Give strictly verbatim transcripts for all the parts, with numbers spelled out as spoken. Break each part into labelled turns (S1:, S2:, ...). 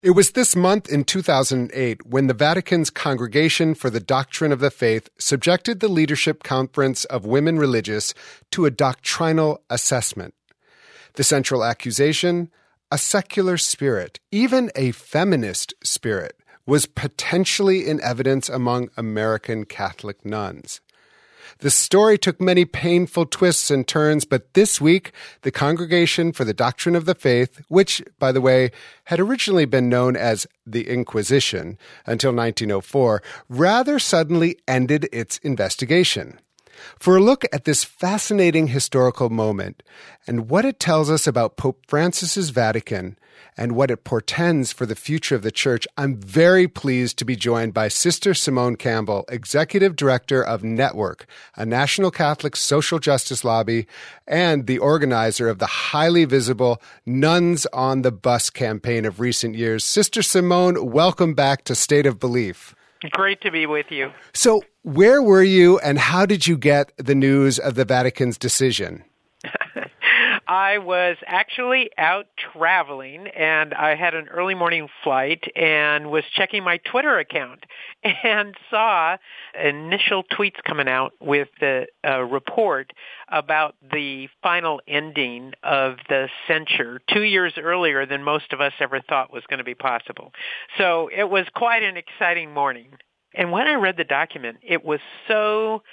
S1: It was this month in two thousand eight when the Vatican's Congregation for the Doctrine of the Faith subjected the Leadership Conference of Women Religious to a doctrinal assessment. The central accusation, a secular spirit, even a feminist spirit, was potentially in evidence among American Catholic nuns. The story took many painful twists and turns, but this week, the Congregation for the Doctrine of the Faith, which, by the way, had originally been known as the Inquisition until nineteen oh four, rather suddenly ended its investigation. For a look at this fascinating historical moment and what it tells us about Pope Francis's Vatican and what it portends for the future of the Church, I'm very pleased to be joined by Sister Simone Campbell, Executive Director of Network, a national Catholic social justice lobby, and the organizer of the highly visible Nuns on the Bus campaign of recent years. Sister Simone, welcome back to State of Belief.
S2: Great to be with you.
S1: So, where were you and how did you get the news of the Vatican's decision?
S2: I was actually out traveling, and I had an early morning flight and was checking my Twitter account and saw initial tweets coming out with the uh, report about the final ending of the censure two years earlier than most of us ever thought was going to be possible. So it was quite an exciting morning. And when I read the document, it was so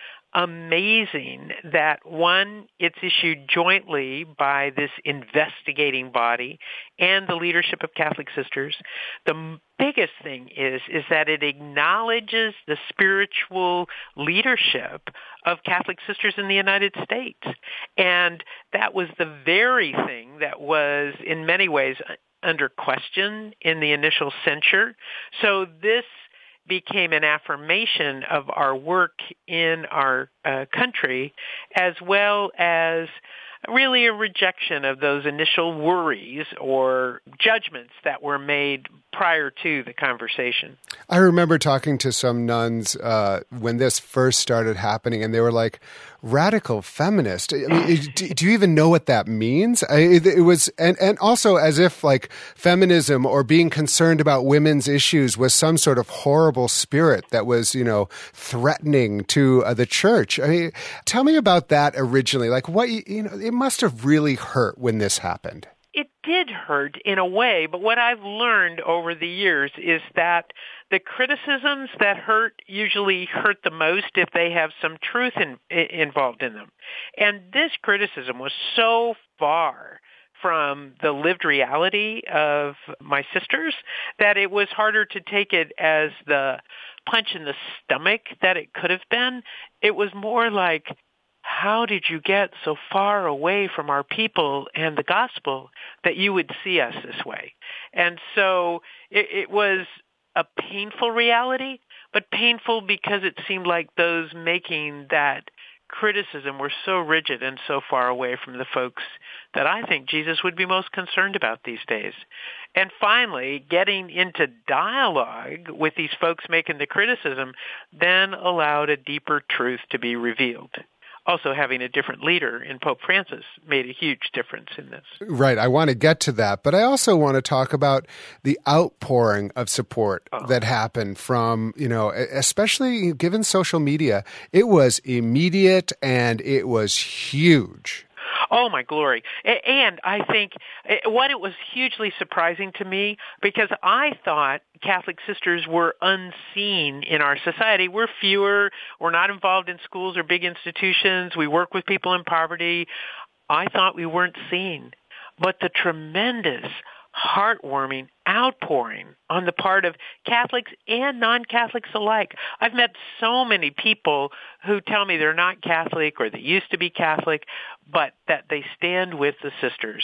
S2: amazing that, one, it's issued jointly by this investigating body and the leadership of Catholic Sisters. The biggest thing is, is that it acknowledges the spiritual leadership of Catholic Sisters in the United States. And that was the very thing that was, in many ways, under question in the initial censure. So this became an affirmation of our work in our uh, country, as well as really a rejection of those initial worries or judgments that were made prior to the conversation.
S1: I remember talking to some nuns uh, when this first started happening, and they were like, radical feminist. I mean, do, do you even know what that means? I, it, it was, and, and also as if like feminism or being concerned about women's issues was some sort of horrible spirit that was, you know, threatening to uh, the church. I mean, tell me about that originally. Like what, you know, it must have really hurt when this happened.
S2: It did hurt in a way, but what I've learned over the years is that the criticisms that hurt usually hurt the most if they have some truth in, involved in them. And this criticism was so far from the lived reality of my sisters that it was harder to take it as the punch in the stomach that it could have been. It was more like, how did you get so far away from our people and the gospel that you would see us this way? And so it, it was a painful reality, but painful because it seemed like those making that criticism were so rigid and so far away from the folks that I think Jesus would be most concerned about these days. And finally, getting into dialogue with these folks making the criticism then allowed a deeper truth to be revealed. Also, having a different leader in Pope Francis made a huge difference in this.
S1: Right. I want to get to that. But I also want to talk about the outpouring of support oh. that happened from, you know, especially given social media. It was immediate and it was huge.
S2: Oh, my glory. And I think what it was hugely surprising to me, because I thought Catholic sisters were unseen in our society. We're fewer. We're not involved in schools or big institutions. We work with people in poverty. I thought we weren't seen. But the tremendous, heartwarming outpouring on the part of Catholics and non-Catholics alike. I've met so many people who tell me they're not Catholic or they used to be Catholic, but that they stand with the sisters.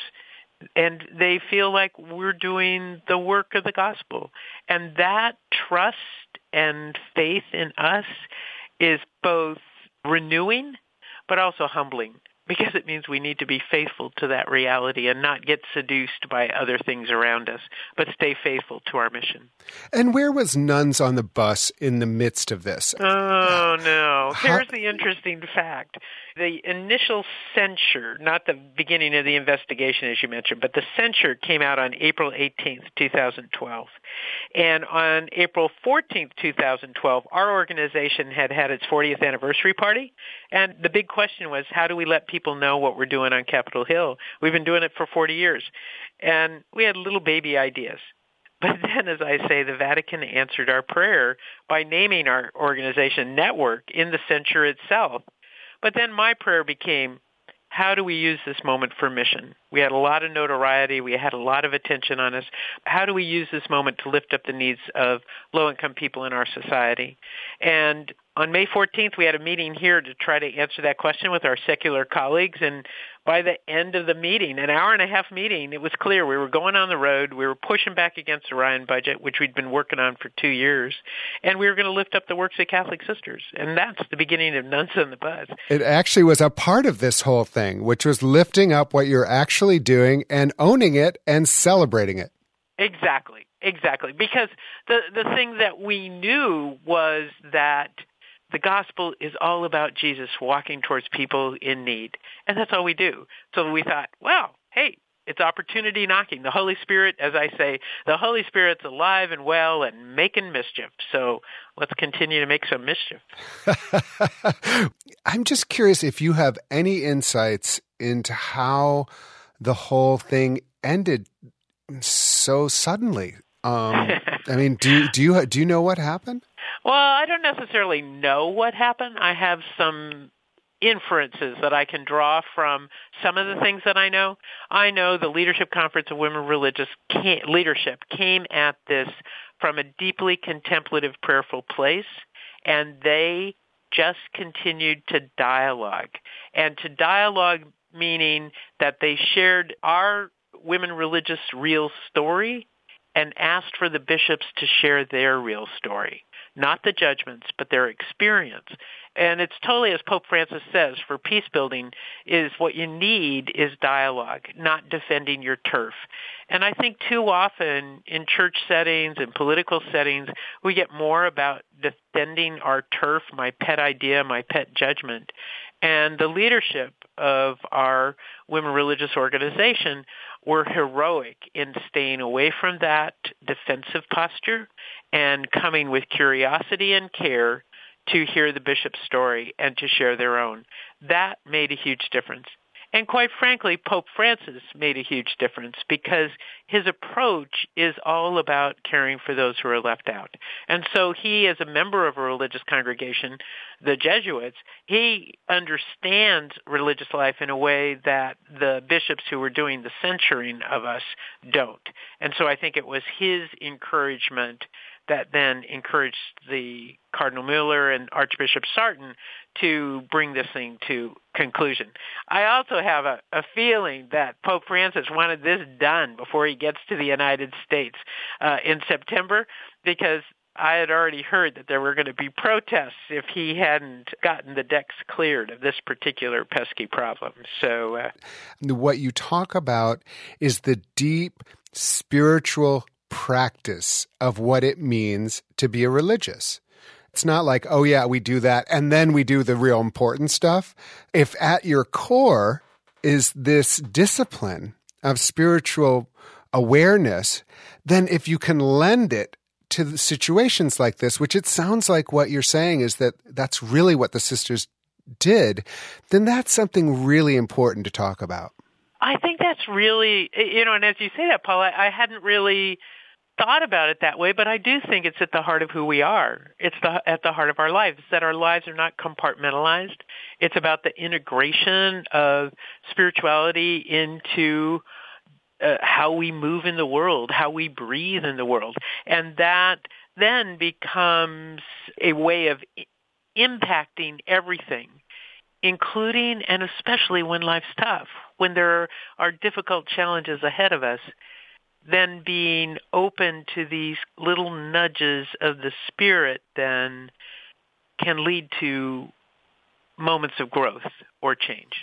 S2: And they feel like we're doing the work of the gospel. And that trust and faith in us is both renewing, but also humbling. because it means we need to be faithful to that reality and not get seduced by other things around us, but stay faithful to our mission.
S1: And where was Nuns on the Bus in the midst of this?
S2: Oh, no.
S1: How-
S2: Here's the interesting fact. The initial censure, not the beginning of the investigation, as you mentioned, but the censure came out on April eighteenth, twenty twelve. And on April fourteenth, twenty twelve, our organization had had its fortieth anniversary party. And the big question was, how do we let people know what we're doing on Capitol Hill? We've been doing it for forty years. And we had little baby ideas. But then, as I say, the Vatican answered our prayer by naming our organization Network in the censure itself. But then my prayer became, how do we use this moment for mission? We had a lot of notoriety. We had a lot of attention on us. How do we use this moment to lift up the needs of low-income people in our society? And on May fourteenth, we had a meeting here to try to answer that question with our secular colleagues. And by the end of the meeting, an hour and a half meeting, it was clear we were going on the road. We were pushing back against the Ryan budget, which we'd been working on for two years. And we were going to lift up the works of Catholic sisters. And that's the beginning of Nuns on the Bus.
S1: It actually was a part of this whole thing, which was lifting up what you're actually doing and owning it and celebrating it.
S2: Exactly, exactly. Because the, the thing that we knew was that the gospel is all about Jesus walking towards people in need. And that's all we do. So we thought, well, hey, it's opportunity knocking. The Holy Spirit, as I say, the Holy Spirit's alive and well and making mischief. So let's continue to make some mischief.
S1: I'm just curious if you have any insights into how the whole thing ended so suddenly. Um, I mean, do do you do you know what happened?
S2: Well, I don't necessarily know what happened. I have some inferences that I can draw from some of the things that I know. I know the Leadership Conference of Women Religious came, Leadership came at this from a deeply contemplative, prayerful place, and they just continued to dialogue. And to dialogue meaning that they shared our women religious real story and asked for the bishops to share their real story. Not the judgments, but their experience. And it's totally, as Pope Francis says, for peace building is what you need is dialogue, not defending your turf. And I think too often in church settings and political settings, we get more about defending our turf, my pet idea, my pet judgment. And the leadership of our women religious organization were heroic in staying away from that defensive posture and coming with curiosity and care to hear the bishop's story and to share their own. That made a huge difference. And quite frankly, Pope Francis made a huge difference because his approach is all about caring for those who are left out. And so he, as a member of a religious congregation, the Jesuits, he understands religious life in a way that the bishops who were doing the censuring of us don't. And so I think it was his encouragement that then encouraged the Cardinal Mueller and Archbishop Sarton to bring this thing to conclusion. I also have a, a feeling that Pope Francis wanted this done before he gets to the United States uh, in September, because I had already heard that there were going to be protests if he hadn't gotten the decks cleared of this particular pesky problem. So, uh,
S1: what you talk about is the deep spiritual practice of what it means to be a religious. It's not like, oh yeah, we do that and then we do the real important stuff. If at your core is this discipline of spiritual awareness, then if you can lend it to the situations like this, which it sounds like what you're saying is that that's really what the sisters did, then that's something really important to talk about.
S2: I think that's really, you know, and as you say that, Paul, I, I hadn't really thought about it that way, but I do think it's at the heart of who we are. It's the, at the heart of our lives, that our lives are not compartmentalized. It's about the integration of spirituality into uh, how we move in the world, how we breathe in the world. And that then becomes a way of impacting everything, including and especially when life's tough, when there are difficult challenges ahead of us. Then being open to these little nudges of the Spirit then can lead to moments of growth or change.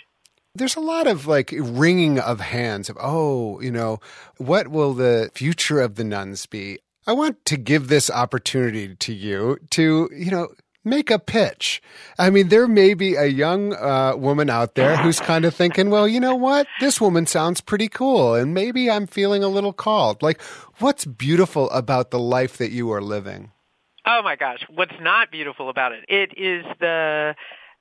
S1: There's a lot of like wringing of hands of, oh, you know, what will the future of the nuns be? I want to give this opportunity to you to, you know, make a pitch. I mean, there may be a young uh, woman out there who's kind of thinking, well, you know what? This woman sounds pretty cool, and maybe I'm feeling a little called. Like, what's beautiful about the life that you are living?
S2: Oh, my gosh. What's not beautiful about it? It is the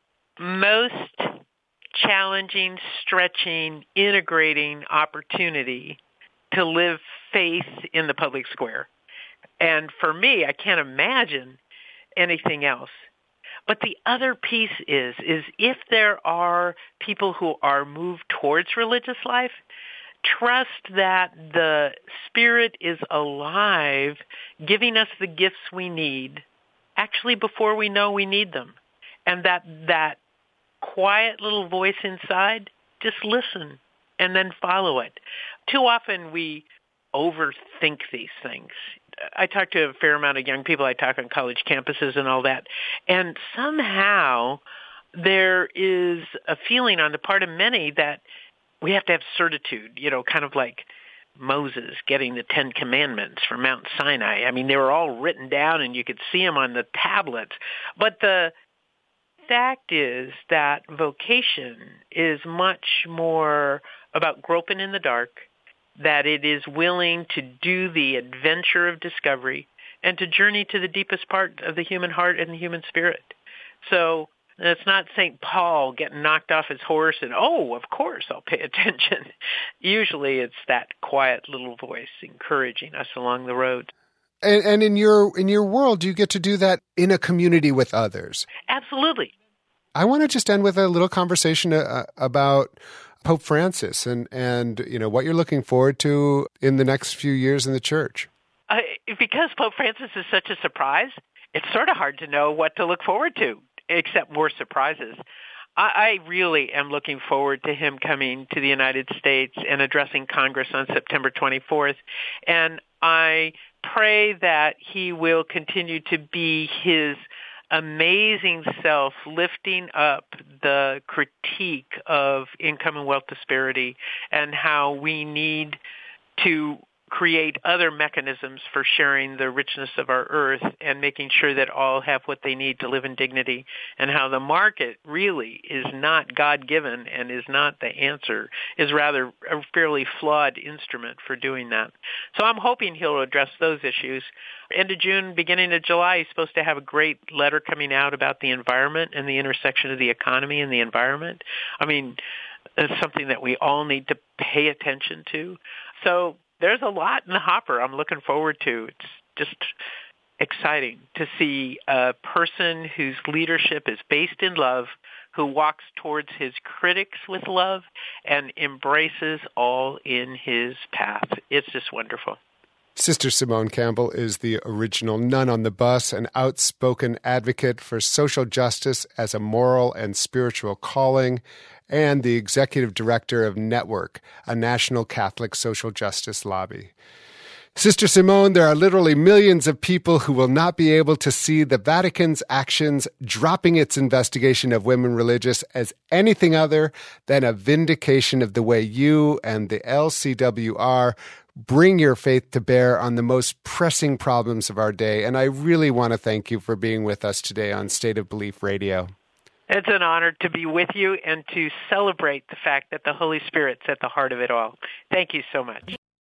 S2: most challenging, stretching, integrating opportunity to live faith in the public square. And for me, I can't imagine anything else. But the other piece is, is if there are people who are moved towards religious life, trust that the Spirit is alive, giving us the gifts we need, actually before we know we need them. And that that quiet little voice inside, just listen and then follow it. Too often we overthink these things. I talk to a fair amount of young people. I talk on college campuses and all that. And somehow there is a feeling on the part of many that we have to have certitude, you know, kind of like Moses getting the Ten Commandments from Mount Sinai. I mean, they were all written down and you could see them on the tablets. But the fact is that vocation is much more about groping in the dark, that it is willing to do the adventure of discovery and to journey to the deepest part of the human heart and the human spirit. So it's not Saint Paul getting knocked off his horse and, oh, of course, I'll pay attention. Usually it's that quiet little voice encouraging us along the road.
S1: And, and in your in your world, you get to do that in a community with others.
S2: Absolutely.
S1: I want to just end with a little conversation uh, about Pope Francis and, and, you know, what you're looking forward to in the next few years in the church.
S2: Uh, because Pope Francis is such a surprise, it's sort of hard to know what to look forward to, except more surprises. I, I really am looking forward to him coming to the United States and addressing Congress on September twenty-fourth. And I pray that he will continue to be his amazing self, lifting up the critique of income and wealth disparity and how we need to create other mechanisms for sharing the richness of our earth and making sure that all have what they need to live in dignity, and how the market really is not God-given and is not the answer, is rather a fairly flawed instrument for doing that. So I'm hoping he'll address those issues. End of June, beginning of July, he's supposed to have a great letter coming out about the environment and the intersection of the economy and the environment. I mean, it's something that we all need to pay attention to. So there's a lot in the hopper I'm looking forward to. It's just exciting to see a person whose leadership is based in love, who walks towards his critics with love and embraces all in his path. It's just wonderful.
S1: Sister Simone Campbell is the original nun on the bus, an outspoken advocate for social justice as a moral and spiritual calling, and the executive director of Network, a national Catholic social justice lobby. Sister Simone, there are literally millions of people who will not be able to see the Vatican's actions dropping its investigation of women religious as anything other than a vindication of the way you and the L C W R bring your faith to bear on the most pressing problems of our day. And I really want to thank you for being with us today on State of Belief Radio.
S2: It's an honor to be with you and to celebrate the fact that the Holy Spirit's at the heart of it all. Thank you so much.